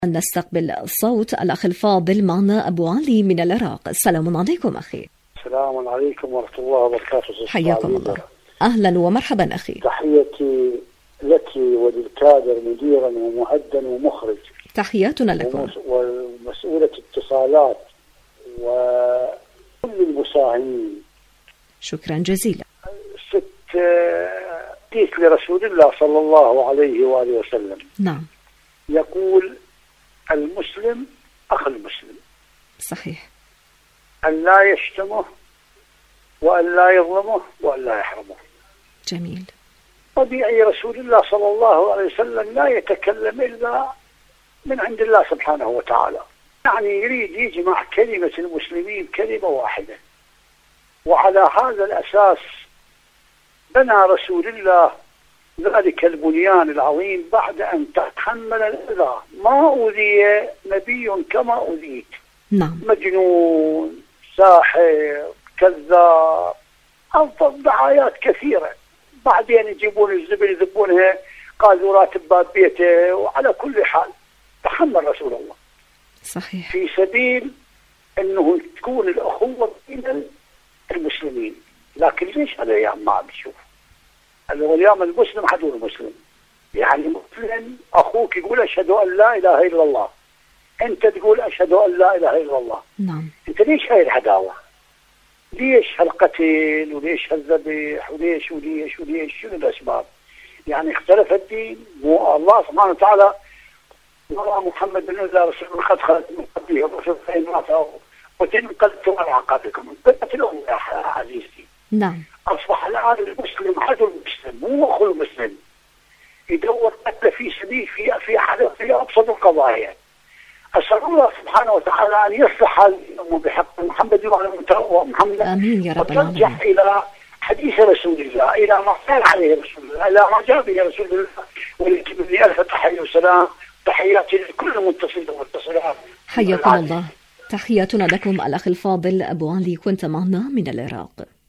نستقبل صوت الأخ الفاضل معنا أبو علي من العراق. السلام عليكم أخي. السلام عليكم ورحمة الله وبركاته. حياكم الله. أهلا ومرحبا أخي. تحياتي لك وللكادر مديرا ومؤدا ومخرج. تحياتنا لكم. ومسؤولة اتصالات وكل المساهمين. شكرا جزيلا. حديث لرسول الله صلى الله عليه وآله وسلم. نعم. يقول المسلم أخ المسلم. صحيح. أن لا يشتمه وأن لا يظلمه وأن لا يحرمه. جميل. طبيعي رسول الله صلى الله عليه وسلم لا يتكلم إلا من عند الله سبحانه وتعالى، يعني يريد يجمع كلمة المسلمين كلمة واحدة، وعلى هذا الأساس بنى رسول الله ذلك البنيان العظيم بعد أن تحمل الأذى. ما أوذي نبي كما أوذيت. نعم. مجنون، ساحر، كذاب، أفضل دعايات كثيرة. بعدين يجيبون الزبل يذبونها، قالوا راتب باب بيته. وعلى كل حال تحمل رسول الله. صحيح. في سبيل أنه تكون الأخوة بين المسلمين. لكن ليش هالأيام ما عم نشوف؟ اليوم المسلم حدود المسلم، يعني مسلم أخوك يقول أشهد أن لا إله إلا الله، أنت تقول أشهد أن لا إله إلا الله. نعم. أنت ليش هاي العداوة؟ ليش هالقتل وليش هالذبح وليش وليش وليش؟ شنو الأسباب؟ يعني اختلف الدين. الله سبحانه وتعالى قال محمد بن الله رسول قد خلت من قبله الرسل فإن ماتوا وتنقلتم على عقابكم. انقلبت الأمة يا عزيزتي. نعم. أصبح الآن المسلم عدو المسلم مو أخو المسلم، يدور قتل في سبيل في أبسط القضايا. أسأل الله سبحانه وتعالى أن يصلح الأمة بحق محمد ومحمد. آمين يا رب العالمين. وترجع إلى حديث رسول الله، إلى ما قال عليه رسول الله، إلى ما جاء به رسول الله. ولكن مني ألف تحية وسلام، تحياتي لكل متصل ومتصلات. حياكم الله. تحياتنا لكم الأخ الفاضل أبو علي، كنت معنا من العراق.